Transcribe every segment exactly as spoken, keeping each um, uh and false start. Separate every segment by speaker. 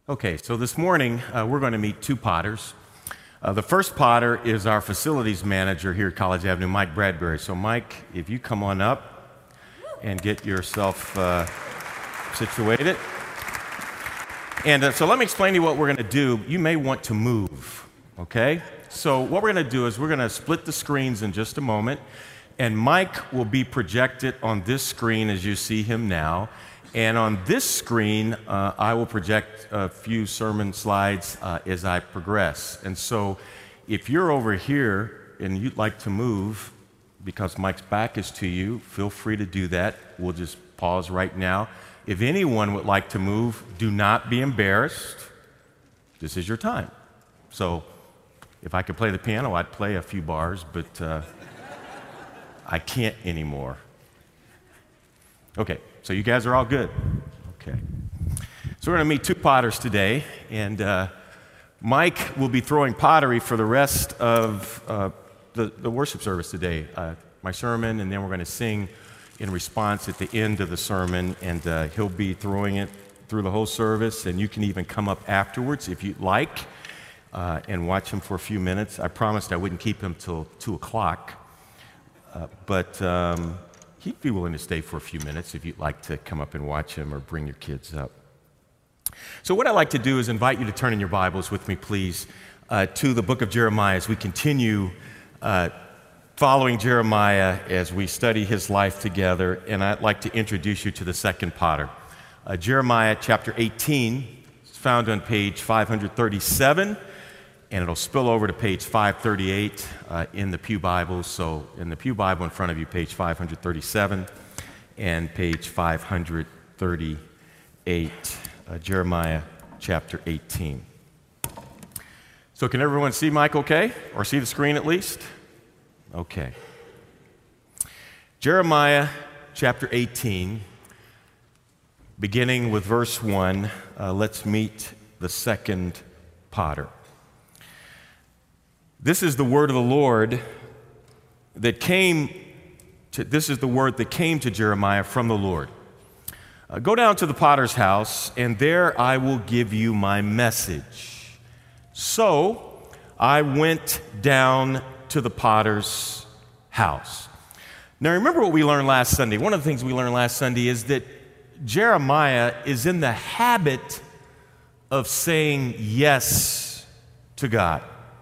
Speaker 1: Okay, so this morning uh, we're going to meet two potters. Uh, the first potter is our facilities manager here at College Avenue, Mike Bradbury. So Mike, if you come on up and get yourself uh, situated. And uh, so let me explain to you what we're going to do. You may want to move, okay? So what we're going to do is we're going to split the screens in just a moment, and Mike will be projected on this screen as you see him now. And on this screen, uh, I will project a few sermon slides uh, as I progress. And so if you're over here and you'd like to move, because Mike's back is to you, feel free to do that. We'll just pause right now. If anyone would like to move, do not be embarrassed. This is your time. So if I could play the piano, I'd play a few bars, but uh, I can't anymore. Okay. So you guys are all good? Okay. So we're going to meet two potters today, and uh, Mike will be throwing pottery for the rest of uh, the, the worship service today, uh, my sermon, and then we're going to sing in response at the end of the sermon, and uh, he'll be throwing it through the whole service, and you can even come up afterwards if you'd like uh, and watch him for a few minutes. I promised I wouldn't keep him till two o'clock, uh, but... Um, He'd be willing to stay for a few minutes if you'd like to come up and watch him or bring your kids up. So what I'd like to do is invite you to turn in your Bibles with me, please, uh, to the book of Jeremiah as we continue uh, following Jeremiah as we study his life together. And I'd like to introduce you to the second potter. Uh, Jeremiah chapter eighteen is found on page five thirty-seven. And it'll spill over to page five thirty-eight uh, in the Pew Bible. So in the Pew Bible in front of you, page five thirty-seven and page five thirty-eight, uh, Jeremiah chapter eighteen. So can everyone see Mike okay? Or see the screen at least? Okay. Jeremiah chapter eighteen, beginning with verse one, uh, let's meet the second potter. This is the word of the Lord that came to, this is the word that came to Jeremiah from the Lord. Uh, go down to the potter's house, and there I will give you my message. So I went down to the potter's house. Now remember what we learned last Sunday. One of the things we learned last Sunday is that Jeremiah is in the habit of saying yes to God.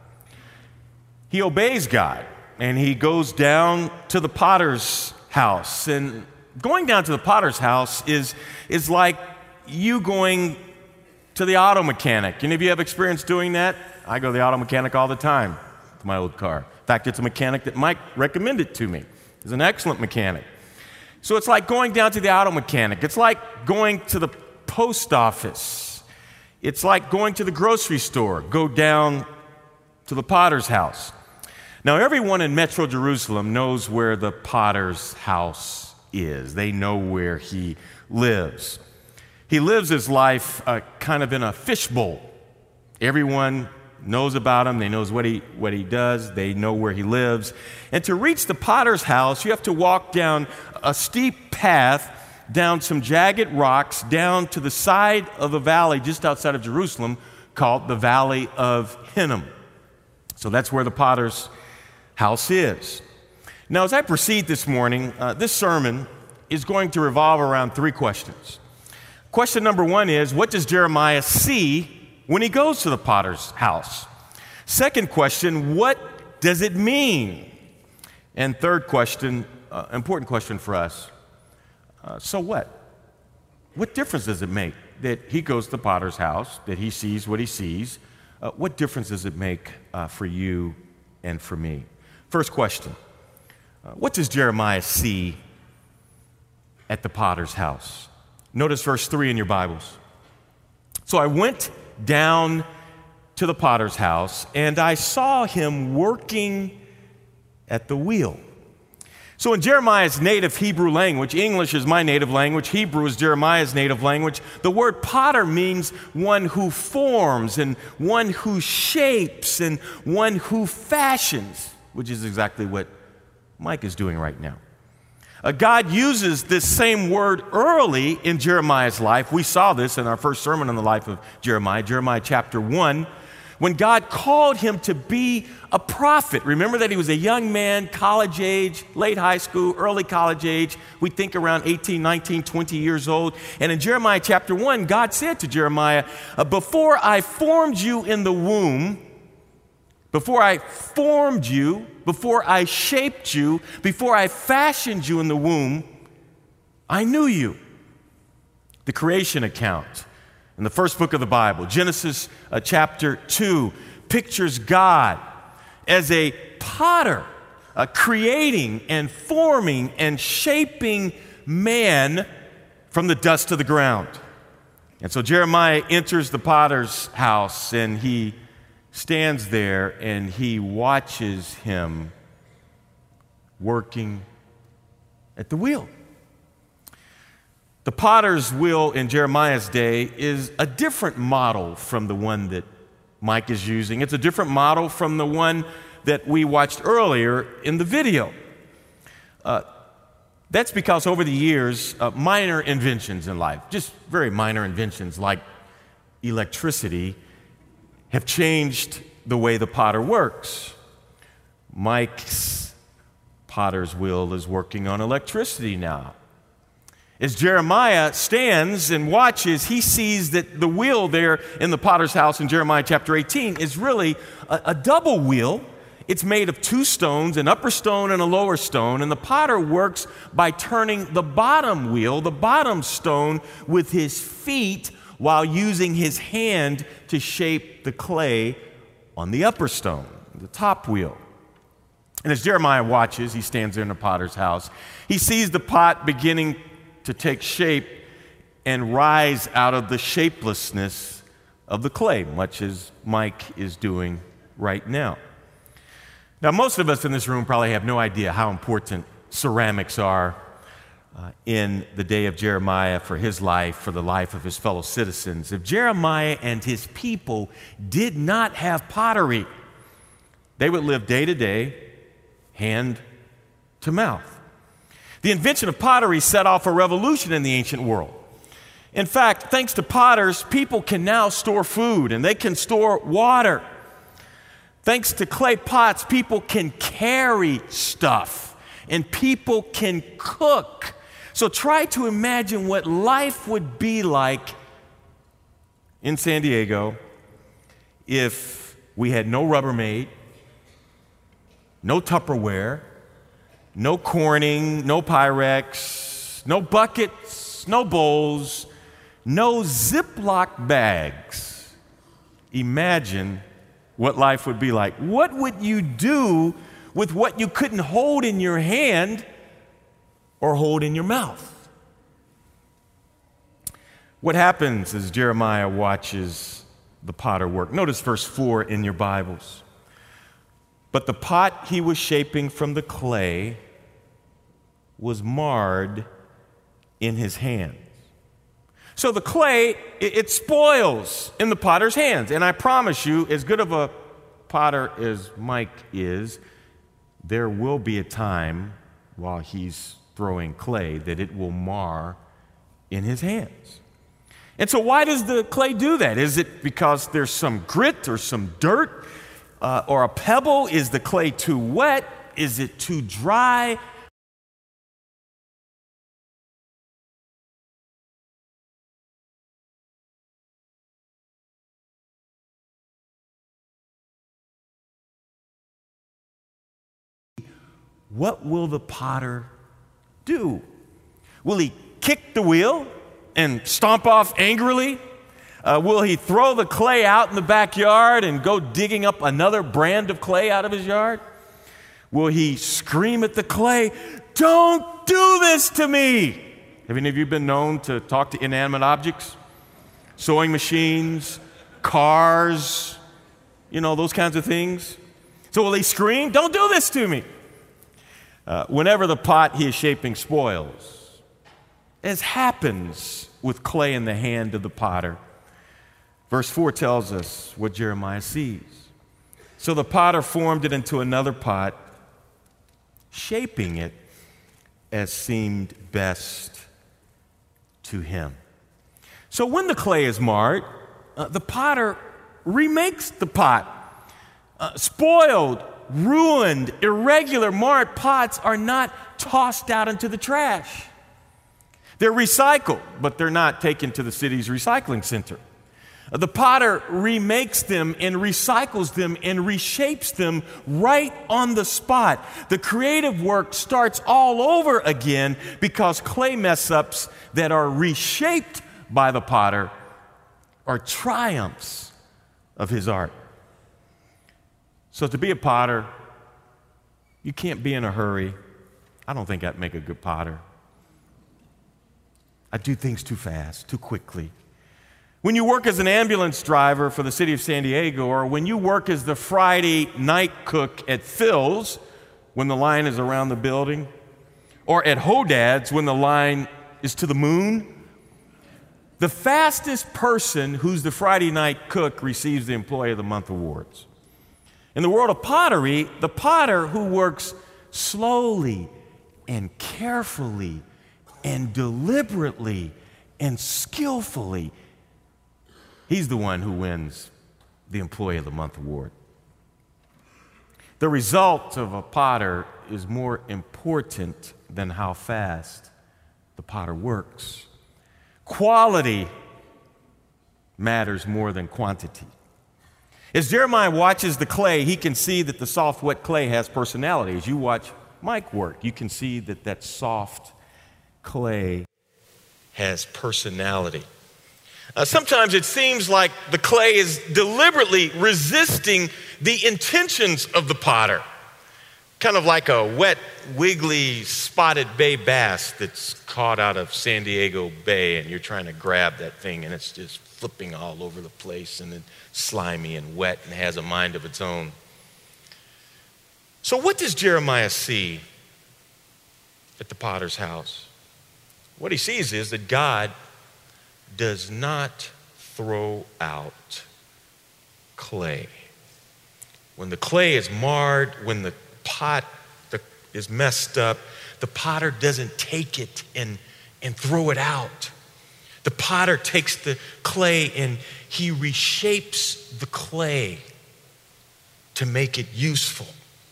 Speaker 1: He obeys God, and he goes down to the potter's house. And going down to the potter's house is, is like you going to the auto mechanic. Any of you have experience doing that? I go to the auto mechanic all the time with my old car. In fact, it's a mechanic that Mike recommended to me. He's an excellent mechanic. So it's like going down to the auto mechanic. It's like going to the post office. It's like going to the grocery store. Go down to the potter's house. Now, everyone in Metro Jerusalem knows where the potter's house is. They know where he lives. He lives his life uh, kind of in a fishbowl. Everyone knows about him. They knows what he what he does. They know where he lives. And to reach the potter's house, you have to walk down a steep path, down some jagged rocks, down to the side of a valley just outside of Jerusalem called the Valley of Hinnom. So that's where the potter's house is. Now, as I proceed this morning, uh, this sermon is going to revolve around three questions. Question number one is, what does Jeremiah see when he goes to the potter's house? Second question, what does it mean? And third question, uh, important question for us, uh, so what? What difference does it make that he goes to the potter's house, that he sees what he sees? Uh, what difference does it make uh, for you and for me? First question, uh, what does Jeremiah see at the potter's house? Notice verse three in your Bibles. So I went down to the potter's house, and I saw him working at the wheel. So in Jeremiah's native Hebrew language, English is my native language, Hebrew is Jeremiah's native language, the word potter means one who forms and one who shapes and one who fashions, which is exactly what Mike is doing right now. Uh, God uses this same word early in Jeremiah's life. We saw this in our first sermon on the life of Jeremiah, Jeremiah chapter one, when God called him to be a prophet. Remember that he was a young man, college age, late high school, early college age. We think around eighteen, nineteen, twenty years old. And in Jeremiah chapter one, God said to Jeremiah, uh, before I formed you in the womb, before I formed you, before I shaped you, before I fashioned you in the womb, I knew you. The creation account in the first book of the Bible, Genesis uh, chapter two, pictures God as a potter, uh, creating and forming and shaping man from the dust of the ground. And so Jeremiah enters the potter's house, and he stands there and he watches him working at the wheel. The potter's wheel in Jeremiah's day is a different model from the one that Mike is using. It's a different model from the one that we watched earlier in the video. Uh, that's because over the years, uh, minor inventions in life, just very minor inventions like electricity, have changed the way the potter works. Mike's potter's wheel is working on electricity now. As Jeremiah stands and watches, he sees that the wheel there in the potter's house in Jeremiah chapter eighteen is really a, a double wheel. It's made of two stones, an upper stone and a lower stone, and the potter works by turning the bottom wheel, the bottom stone, with his feet while using his hand to shape the clay on the upper stone, the top wheel. And as Jeremiah watches, he stands there in the potter's house, he sees the pot beginning to take shape and rise out of the shapelessness of the clay, much as Mike is doing right now. Now, most of us in this room probably have no idea how important ceramics are uh, in the day of Jeremiah for his life, for the life of his fellow citizens. If Jeremiah and his people did not have pottery, they would live day to day, hand to mouth. The invention of pottery set off a revolution in the ancient world. In fact, thanks to potters, people can now store food and they can store water. Thanks to clay pots, people can carry stuff and people can cook. So try to imagine what life would be like in San Diego if we had no Rubbermaid, no Tupperware, no Corning, no Pyrex, no buckets, no bowls, no Ziploc bags. Imagine what life would be like. What would you do with what you couldn't hold in your hand or hold in your mouth? What happens as Jeremiah watches the potter work? Notice verse four in your Bibles. But the pot he was shaping from the clay was marred in his hands. So the clay, it, it spoils in the potter's hands. And I promise you, as good of a potter as Mike is, there will be a time while he's throwing clay that it will mar in his hands. And so why does the clay do that? Is it because there's some grit or some dirt uh, or a pebble? Is the clay too wet? Is it too dry? What will the potter do? Will he kick the wheel and stomp off angrily? Uh, will he throw the clay out in the backyard and go digging up another brand of clay out of his yard? Will he scream at the clay, "Don't do this to me"? Have any of you been known to talk to inanimate objects? Sewing machines, cars, you know, those kinds of things. So will he scream, "Don't do this to me"? Uh, whenever the pot he is shaping spoils, as happens with clay in the hand of the potter, verse four tells us what Jeremiah sees. So the potter formed it into another pot, shaping it as seemed best to him. So when the clay is marred, uh, the potter remakes the pot. Uh, spoiled, ruined, irregular, marred pots are not tossed out into the trash. They're recycled, but they're not taken to the city's recycling center. Uh, the potter remakes them and recycles them and reshapes them right on the spot. The creative work starts all over again because clay mess-ups that are reshaped by the potter are triumphs of his art. So to be a potter, you can't be in a hurry. I don't think I'd make a good potter. I do things too fast, too quickly. When you work as an ambulance driver for the city of San Diego, or when you work as the Friday night cook at Phil's when the line is around the building, or at Hodad's when the line is to the moon, the fastest person who's the Friday night cook receives the Employee of the Month awards. In the world of pottery, the potter who works slowly and carefully and deliberately and skillfully, he's the one who wins the Employee of the Month award. The result of a potter is more important than how fast the potter works. Quality matters more than quantity. As Jeremiah watches the clay, he can see that the soft, wet clay has personality. As you watch Mike work, you can see that that soft clay has personality. Uh, sometimes it seems like the clay is deliberately resisting the intentions of the potter, kind of like a wet, wiggly, spotted bay bass that's caught out of San Diego Bay, and you're trying to grab that thing, and it's just flipping all over the place, and it's slimy and wet and has a mind of its own. So what does Jeremiah see at the potter's house? What he sees is that God does not throw out clay. When the clay is marred, when the pot is messed up, the potter doesn't take it and, and throw it out. The potter takes the clay and he reshapes the clay to make it useful.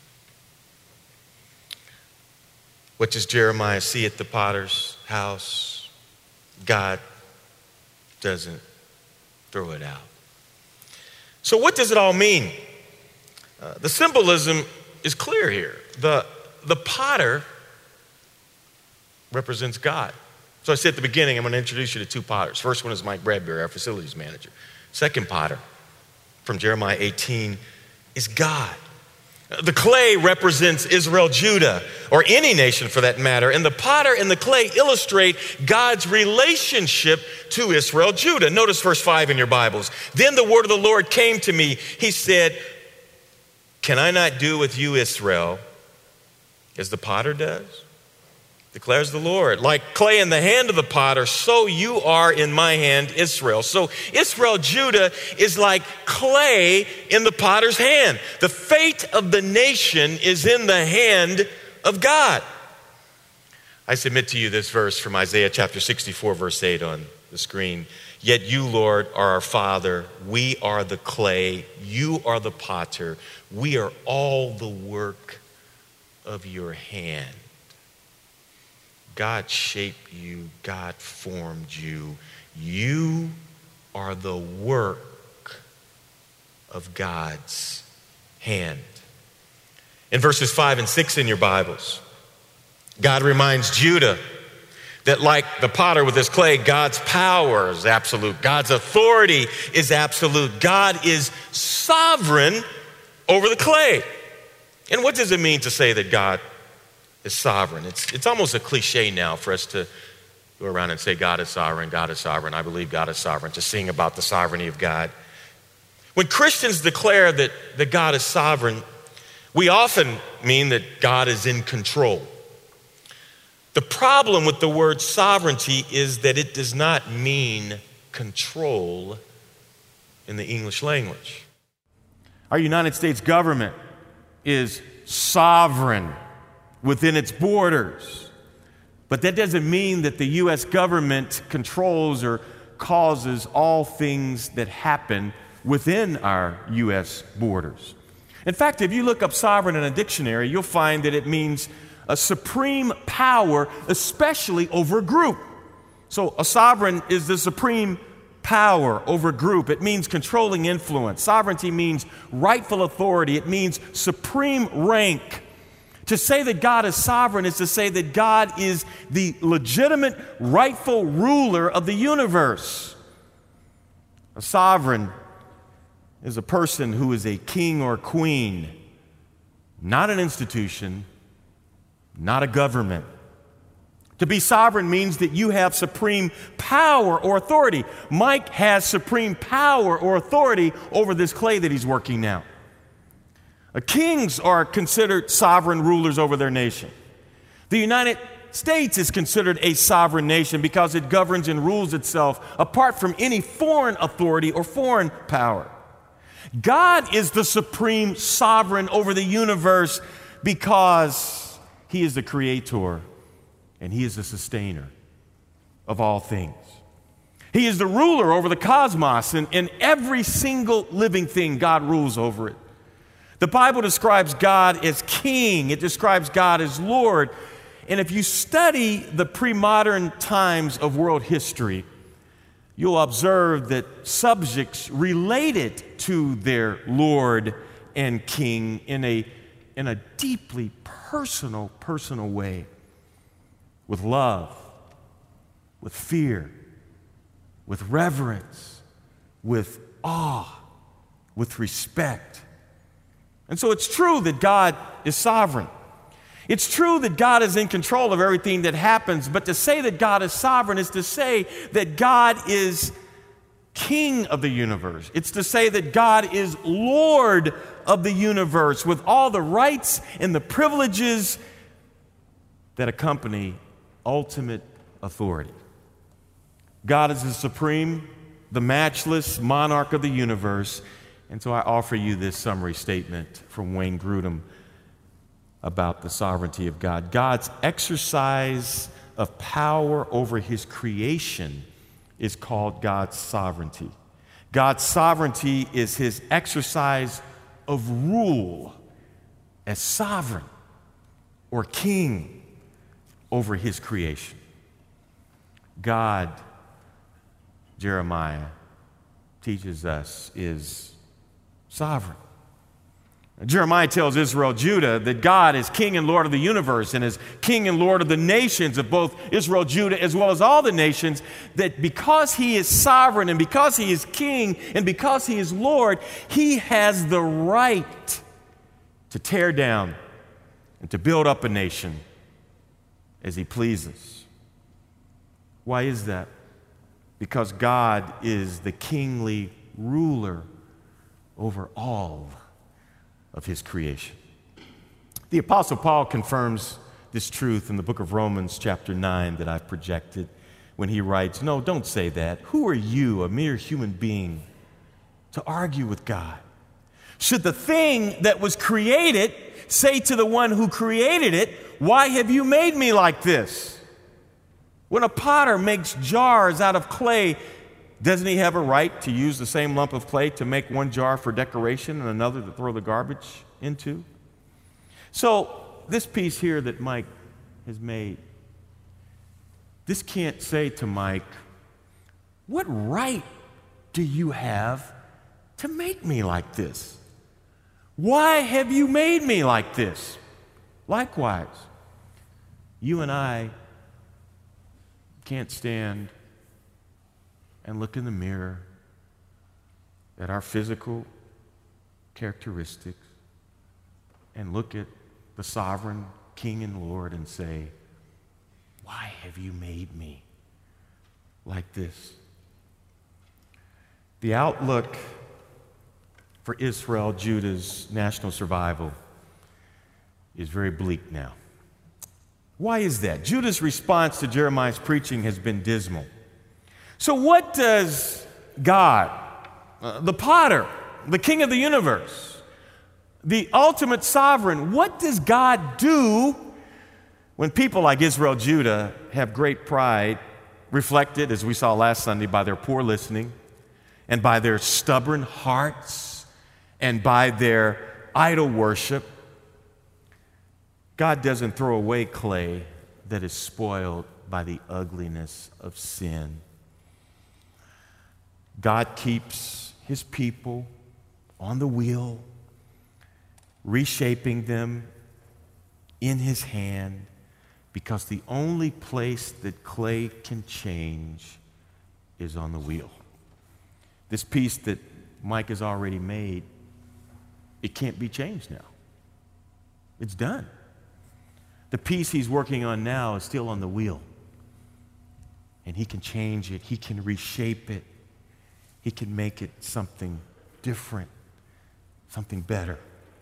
Speaker 1: What does Jeremiah see at the potter's house? God doesn't throw it out. So what does it all mean? Uh, the symbolism is clear here. The, the potter represents God. So I said at the beginning, I'm going to introduce you to two potters. First one is Mike Bradbury, our facilities manager. Second potter from Jeremiah eighteen is God. The clay represents Israel, Judah, or any nation for that matter. And the potter and the clay illustrate God's relationship to Israel, Judah. Notice verse five in your Bibles. Then the word of the Lord came to me. He said, can I not do with you, Israel, as the potter does? Declares the Lord. Like clay in the hand of the potter, so you are in my hand, Israel. So Israel, Judah, is like clay in the potter's hand. The fate of the nation is in the hand of God. I submit to you this verse from Isaiah chapter sixty-four, verse eight on the screen. Yet you, Lord, are our Father. We are the clay. You are the potter. We are all the work of your hand. God shaped you. God formed you. You are the work of God's hand. In verses five and six in your Bibles, God reminds Judah that like the potter with his clay, God's power is absolute. God's authority is absolute. God is sovereign over the clay. And what does it mean to say that God is sovereign? It's, it's almost a cliche now for us to go around and say God is sovereign, God is sovereign. I believe God is sovereign, to sing about the sovereignty of God. When Christians declare that, that God is sovereign, we often mean that God is in control. The problem with the word sovereignty is that it does not mean control in the English language. Our United States government is sovereign within its borders. But that doesn't mean that the U S government controls or causes all things that happen within our U S borders. In fact, if you look up sovereign in a dictionary, you'll find that it means a supreme power, especially over a group. So a sovereign is the supreme power over a group. It means controlling influence. Sovereignty means rightful authority. It means supreme rank. To say that God is sovereign is to say that God is the legitimate, rightful ruler of the universe. A sovereign is a person who is a king or queen, not an institution, not a government. To be sovereign means that you have supreme power or authority. Mike has supreme power or authority over this clay that he's working now. Uh, Kings are considered sovereign rulers over their nation. The United States is considered a sovereign nation because it governs and rules itself apart from any foreign authority or foreign power. God is the supreme sovereign over the universe because He is the creator and He is the sustainer of all things. He is the ruler over the cosmos, and, and every single living thing, God rules over it. The Bible describes God as king. It describes God as Lord. And if you study the pre-modern times of world history, you'll observe that subjects related to their Lord and King in a, in a deeply personal, personal way, with love, with fear, with reverence, with awe, with respect. And so it's true that God is sovereign. It's true that God is in control of everything that happens, but to say that God is sovereign is to say that God is king of the universe. It's to say that God is Lord of the universe with all the rights and the privileges that accompany ultimate authority. God is the supreme, the matchless monarch of the universe. And so I offer you this summary statement from Wayne Grudem about the sovereignty of God. God's exercise of power over His creation is called God's sovereignty. God's sovereignty is His exercise of rule as sovereign or king over His creation. God, Jeremiah teaches us, is sovereign. Jeremiah tells Israel, Judah, that God is king and Lord of the universe and is king and Lord of the nations of both Israel, Judah, as well as all the nations, that because He is sovereign and because He is king and because He is Lord, He has the right to tear down and to build up a nation as He pleases. Why is that? Because God is the kingly ruler over all of His creation. The Apostle Paul confirms this truth in the book of Romans chapter nine that I've projected when he writes, no, don't say that. Who are you, a mere human being, to argue with God? Should the thing that was created say to the one who created it, why have you made me like this? When a potter makes jars out of clay, doesn't he have a right to use the same lump of clay to make one jar for decoration and another to throw the garbage into? So this piece here that Mike has made, this can't say to Mike, what right do you have to make me like this? Why have you made me like this? Likewise, you and I can't stand and look in the mirror at our physical characteristics and look at the sovereign King and Lord and say, why have you made me like this? The outlook for Israel, Judah's national survival is very bleak now. Why is that? Judah's response to Jeremiah's preaching has been dismal. So what does God, uh, the potter, the king of the universe, the ultimate sovereign, what does God do When people like Israel, Judah have great pride, reflected, as we saw last Sunday, by their poor listening and by their stubborn hearts and by their idol worship, God doesn't throw away clay that is spoiled by the ugliness of sin. God keeps his people on the wheel, reshaping them in his hand, because the only place that clay can change is on the wheel. This piece that Mike has already made, it can't be changed now. It's done. The piece he's working on now is still on the wheel. And he can change it. He can reshape it. He can make it something different, something better.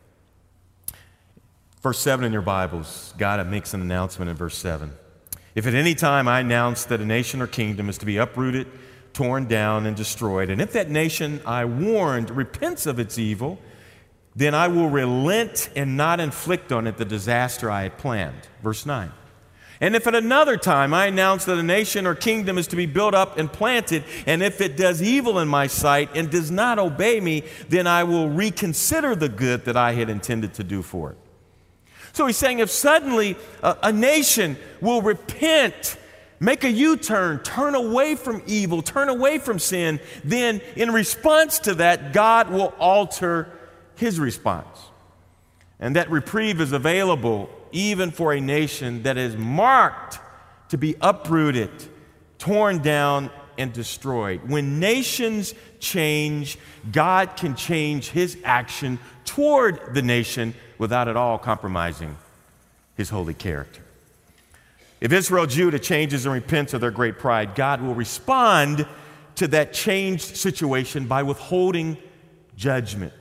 Speaker 1: Verse seven in your Bibles, God makes an announcement in verse seven. If at any time I announce that a nation or kingdom is to be uprooted, torn down, and destroyed, and if that nation I warned repents of its evil, then I will relent and not inflict on it the disaster I had planned. Verse nine. And if at another time I announce that a nation or kingdom is to be built up and planted, and if it does evil in my sight and does not obey me, then I will reconsider the good that I had intended to do for it. So he's saying if suddenly a, a nation will repent, make a U-turn, turn away from evil, turn away from sin, then in response to that, God will alter his response. And that reprieve is available even for a nation that is marked to be uprooted, torn down, and destroyed. When nations change, God can change his action toward the nation without at all compromising his holy character. If Israel, Judah changes and repents of their great pride, God will respond to that changed situation by withholding judgment.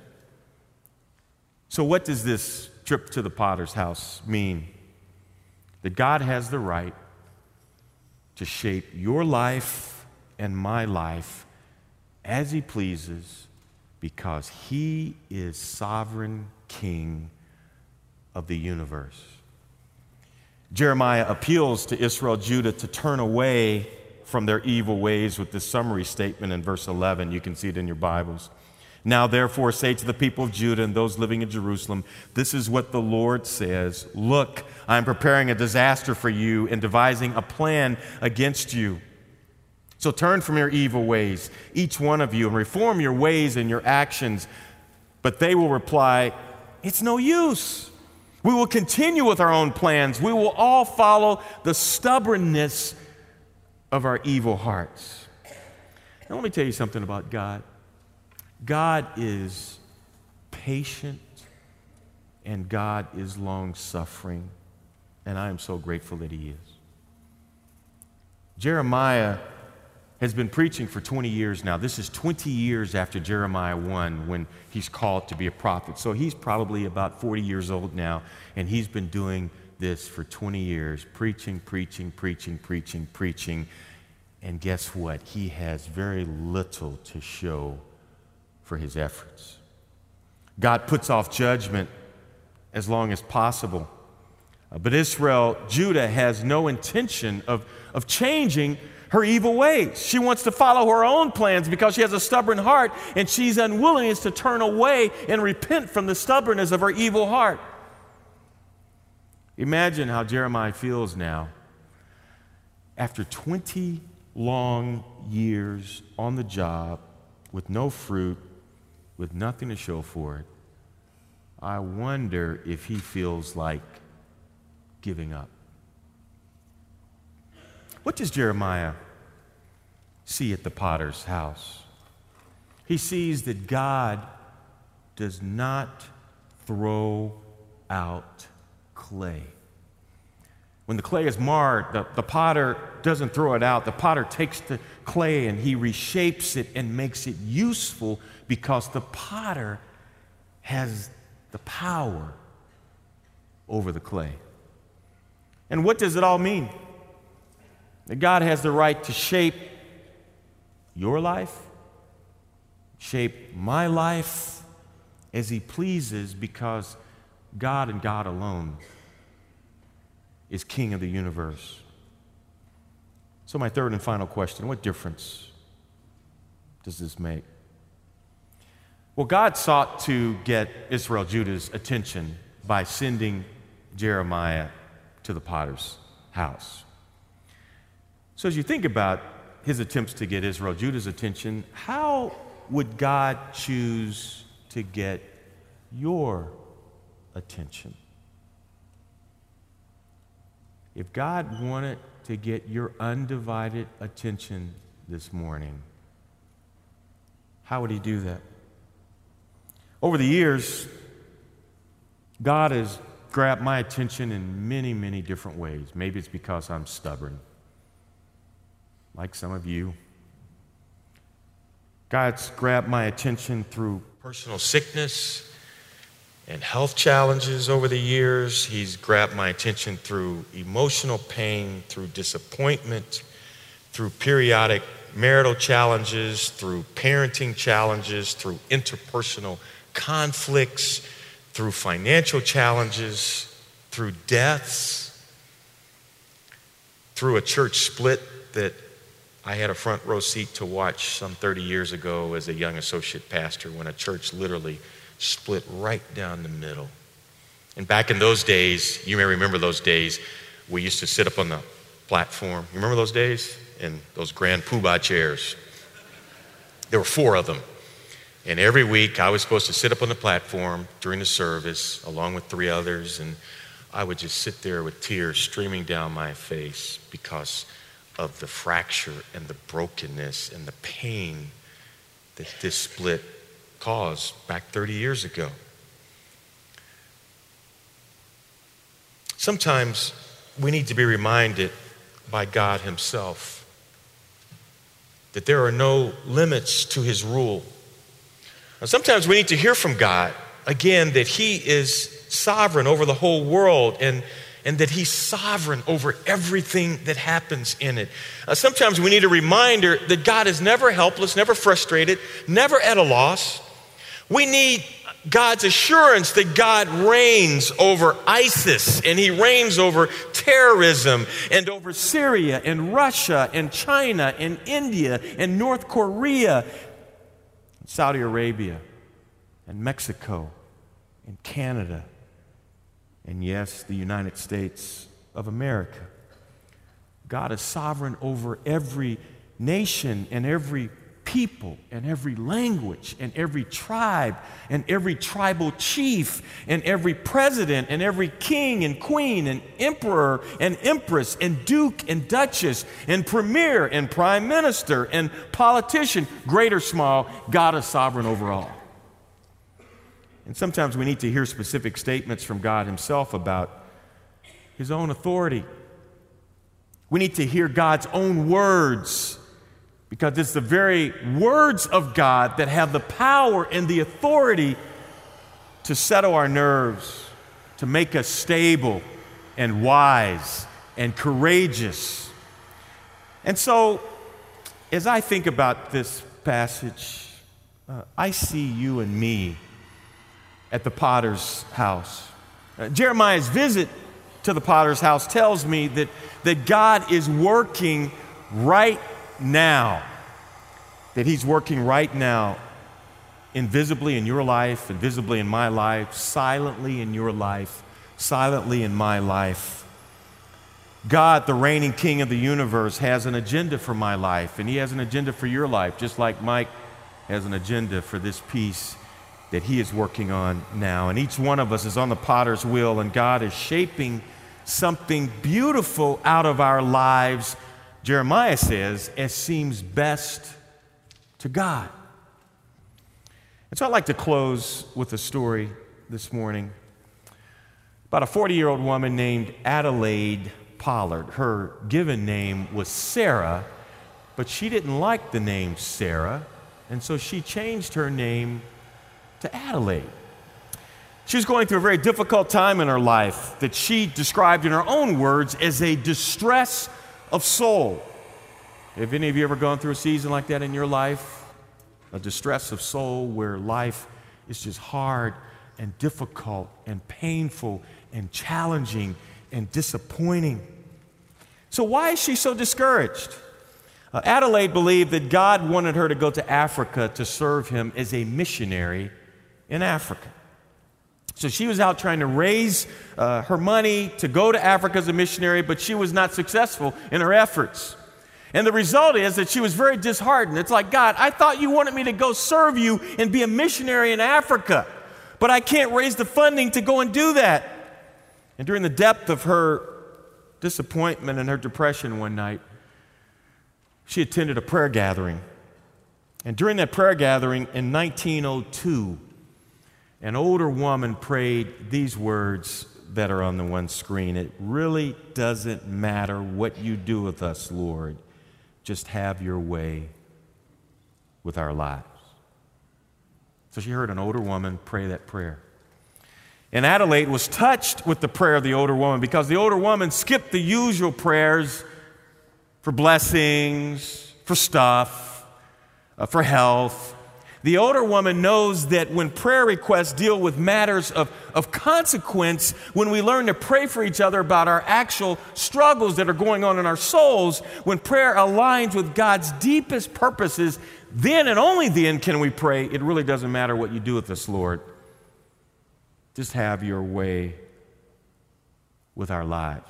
Speaker 1: So what does this trip to the potter's house mean? That God has the right to shape your life and my life as he pleases, because he is sovereign king of the universe. Jeremiah appeals to Israel, Judah to turn away from their evil ways with this summary statement in verse eleven. You can see it in your Bibles. Now, therefore, say to the people of Judah and those living in Jerusalem, this is what the Lord says. Look, I am preparing a disaster for you and devising a plan against you. So turn from your evil ways, each one of you, and reform your ways and your actions. But they will reply, it's no use. We will continue with our own plans. We will all follow the stubbornness of our evil hearts. Now, let me tell you something about God. God is patient and God is long-suffering, and I am so grateful that he is. Jeremiah has been preaching for twenty years now. This is twenty years after Jeremiah one, when he's called to be a prophet. So he's probably about forty years old now, and he's been doing this for twenty years, preaching, preaching, preaching, preaching, preaching. And guess what? He has very little to show for his efforts. God puts off judgment as long as possible. Uh, but Israel, Judah, has no intention of, of changing her evil ways. She wants to follow her own plans because she has a stubborn heart, and she's unwilling to turn away and repent from the stubbornness of her evil heart. Imagine how Jeremiah feels now. After twenty long years on the job with no fruit, with nothing to show for it, I wonder if he feels like giving up. What does Jeremiah see at the potter's house? He sees that God does not throw out clay. When the clay is marred, the, the potter doesn't throw it out. The potter takes the clay and he reshapes it and makes it useful, because the potter has the power over the clay. And what does it all mean? That God has the right to shape your life, shape my life as he pleases, because God and God alone is king of the universe. So my third and final question, what difference does this make? Well, God sought to get Israel, Judah's attention by sending Jeremiah to the potter's house. So as you think about his attempts to get Israel, Judah's attention, how would God choose to get your attention? If God wanted to get your undivided attention this morning, how would he do that? Over the years, God has grabbed my attention in many, many different ways. Maybe it's because I'm stubborn, like some of you. God's grabbed my attention through personal sickness and health challenges over the years. He's grabbed my attention through emotional pain, through disappointment, through periodic marital challenges, through parenting challenges, through interpersonal conflicts, through financial challenges, through deaths, through a church split that I had a front row seat to watch some thirty years ago as a young associate pastor, when a church literally split right down the middle. And back in those days, you may remember those days, we used to sit up on the platform. You remember those days? In those grand poobah chairs. There were four of them. And every week I was supposed to sit up on the platform during the service along with three others, and I would just sit there with tears streaming down my face because of the fracture and the brokenness and the pain that this split caused back thirty years ago. Sometimes we need to be reminded by God himself that there are no limits to his rule. Now, sometimes we need to hear from God, again, that he is sovereign over the whole world and, and that he's sovereign over everything that happens in it. Uh, sometimes we need a reminder that God is never helpless, never frustrated, never at a loss. We need God's assurance that God reigns over ISIS and he reigns over terrorism and over Syria and Russia and China and India and North Korea, Saudi Arabia and Mexico and Canada and, yes, the United States of America. God is sovereign over every nation and every people and every language and every tribe and every tribal chief and every president and every king and queen and emperor and empress and duke and duchess and premier and prime minister and politician, great or small. God is sovereign over all. And sometimes we need to hear specific statements from God himself about his own authority. We need to hear God's own words, because it's the very words of God that have the power and the authority to settle our nerves, to make us stable and wise and courageous. And so, as I think about this passage, uh, I see you and me at the potter's house. Uh, Jeremiah's visit to the potter's house tells me that, that God is working right now, that he's working right now, invisibly in your life, invisibly in my life, silently in your life, silently in my life. God, the reigning king of the universe, has an agenda for my life, and he has an agenda for your life, just like Mike has an agenda for this piece that he is working on now. And each one of us is on the potter's wheel, and God is shaping something beautiful out of our lives, Jeremiah says, as seems best to God. And so I'd like to close with a story this morning about a forty-year-old woman named Adelaide Pollard. Her given name was Sarah, but she didn't like the name Sarah, and so she changed her name to Adelaide. She was going through a very difficult time in her life that she described in her own words as a distress of soul. Have any of you ever gone through a season like that in your life? A distress of soul where life is just hard and difficult and painful and challenging and disappointing. So why is she so discouraged? Uh, Adelaide believed that God wanted her to go to Africa to serve him as a missionary in Africa. So she was out trying to raise uh, her money to go to Africa as a missionary, but she was not successful in her efforts. And the result is that she was very disheartened. It's like, God, I thought you wanted me to go serve you and be a missionary in Africa, but I can't raise the funding to go and do that. And during the depth of her disappointment and her depression one night, she attended a prayer gathering. And during that prayer gathering in nineteen oh two, an older woman prayed these words that are on the one screen. It really doesn't matter what you do with us, Lord. Just have your way with our lives. So she heard an older woman pray that prayer. And Adelaide was touched with the prayer of the older woman because the older woman skipped the usual prayers for blessings, for stuff, uh, for health. The older woman knows that when prayer requests deal with matters of, of consequence, when we learn to pray for each other about our actual struggles that are going on in our souls, when prayer aligns with God's deepest purposes, then and only then can we pray, it really doesn't matter what you do with us, Lord. Just have your way with our lives.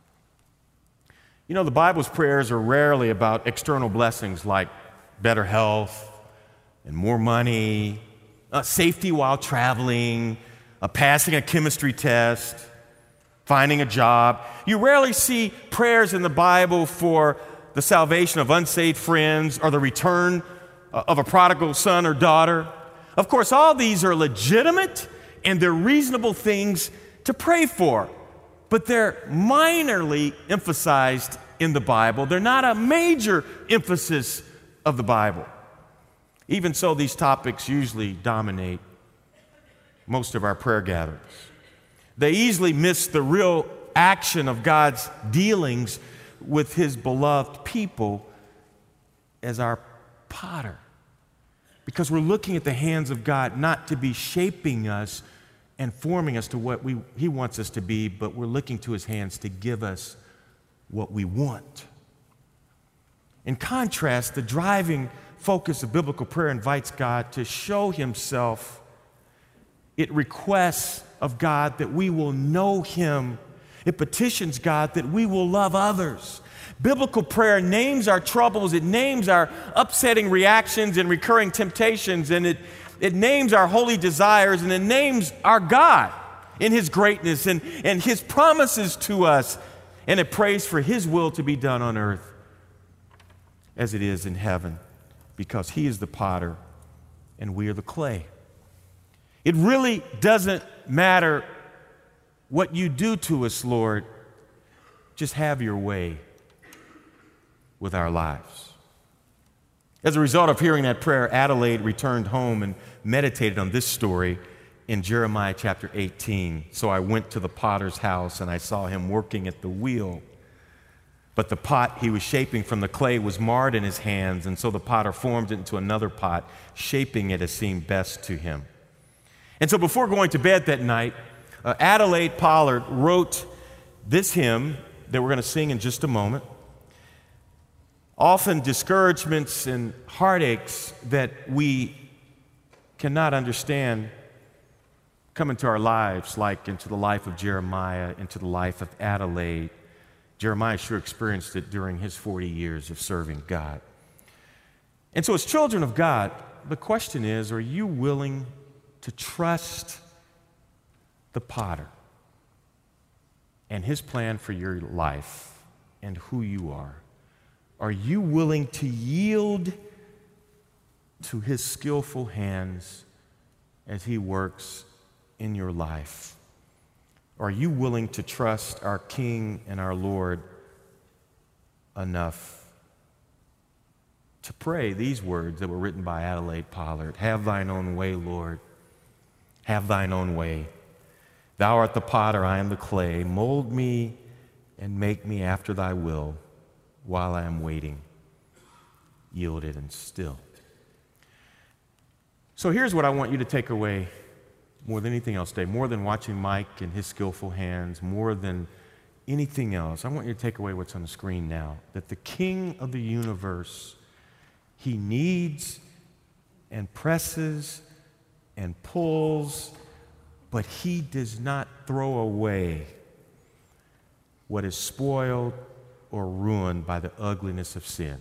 Speaker 1: You know, the Bible's prayers are rarely about external blessings like better health and more money, uh, safety while traveling, uh, passing a chemistry test, finding a job. You rarely see prayers in the Bible for the salvation of unsaved friends or the return uh, of a prodigal son or daughter. Of course, all these are legitimate and they're reasonable things to pray for, but they're minorly emphasized in the Bible. They're not a major emphasis of the Bible. Even so, these topics usually dominate most of our prayer gatherings. They easily miss the real action of God's dealings with his beloved people as our potter. Because we're looking at the hands of God not to be shaping us and forming us to what we, he wants us to be, but we're looking to his hands to give us what we want. In contrast, the driving focus of biblical prayer invites God to show himself. It requests of God that we will know him. It petitions God that we will love others. Biblical prayer names our troubles, it names our upsetting reactions and recurring temptations, and it, it names our holy desires, and it names our God in his greatness and, and his promises to us, and it prays for his will to be done on earth as it is in heaven, because he is the potter and we are the clay. It really doesn't matter what you do to us, Lord. Just have your way with our lives. As a result of hearing that prayer, Adelaide returned home and meditated on this story in Jeremiah chapter eighteen. So I went to the potter's house and I saw him working at the wheel. But the pot he was shaping from the clay was marred in his hands, and so the potter formed it into another pot, shaping it as seemed best to him. And so before going to bed that night, uh, Adelaide Pollard wrote this hymn that we're going to sing in just a moment. Often discouragements and heartaches that we cannot understand come into our lives, like into the life of Jeremiah, into the life of Adelaide. Jeremiah sure experienced it during his forty years of serving God. And so as children of God, the question is, are you willing to trust the potter and his plan for your life and who you are? Are you willing to yield to his skillful hands as he works in your life? Are you willing to trust our King and our Lord enough to pray these words that were written by Adelaide Pollard? Have thine own way, Lord. Have thine own way. Thou art the potter, I am the clay. Mold me and make me after thy will while I am waiting, yielded and still. So here's what I want you to take away more than anything else today, more than watching Mike and his skillful hands, more than anything else, I want you to take away what's on the screen now, that the King of the universe, he needs and presses and pulls, but he does not throw away what is spoiled or ruined by the ugliness of sin.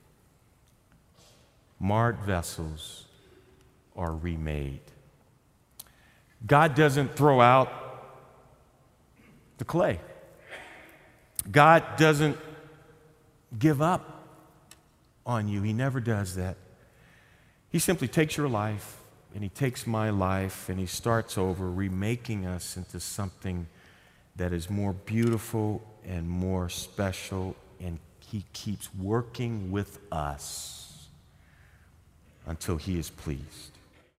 Speaker 1: Marred vessels are remade. God doesn't throw out the clay. God doesn't give up on you. He never does that. He simply takes your life and he takes my life and he starts over, remaking us into something that is more beautiful and more special, and he keeps working with us until he is pleased.